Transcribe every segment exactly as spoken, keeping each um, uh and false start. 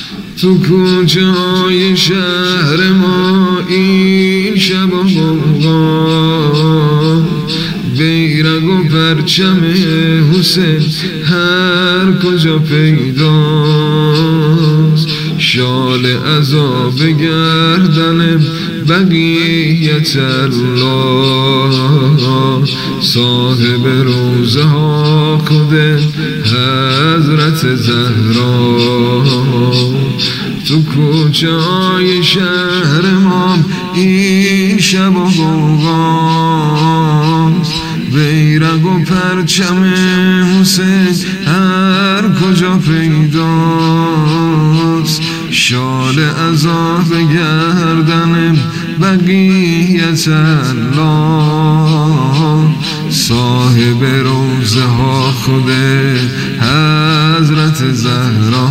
تو کوچه های شهر ما این شب آقا بیرق و پرچم حسین هر کجا پیداست، شال عذاب گردن بقیت الله، صاحب روزه ها خود حضرت زهرا. تو کوچه های شهر ما این شب آغاز بیرق و پرچم حسین هر کجا پیداست، شال عذاب گردن بقیت الله، صاحب روزه ها خود حضرت زهرا.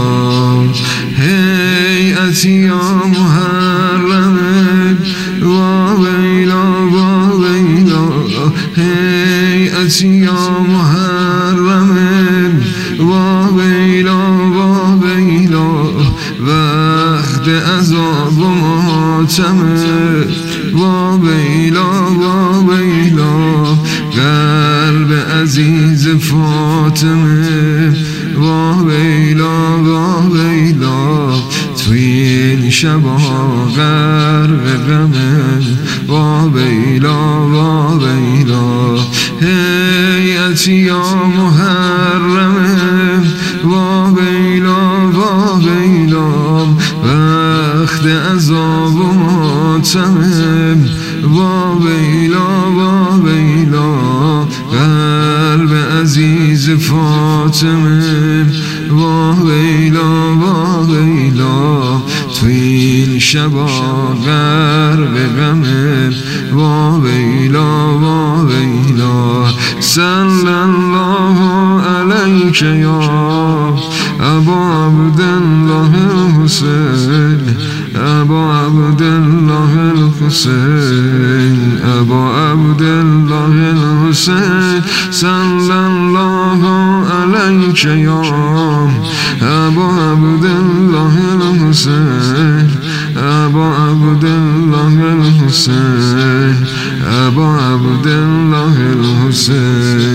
هیئتی یا محرم وا ویلا وا ویلا، هیئتی یا محرم وا ویلا وا ویلا، وقت عذاب و ماتمه وا ویلا وا ویلا، قلب عزیز فاطمه وا ویلا وا ویلا، توی این شبا غرق غمه وا ویلا وا ویلا. هیئتی یا محرمه وا ویلا وا ویلا، وقت عذاب و ماتمه وا ویلا وا ویلا، قلب عزیز فاطمه وا ویلا وا ویلا، توی این شبا غرق غمه وا ویلا وا ویلا. صلی الله علیک یا ابا عبدالله الحسین، ابا عبدالله الحسین، ابا عبدالله الحسین، صلی الله علیک یا ابا عبدالله الحسین، ابا عبدالله الحسین، ابا عبدالله الحسین.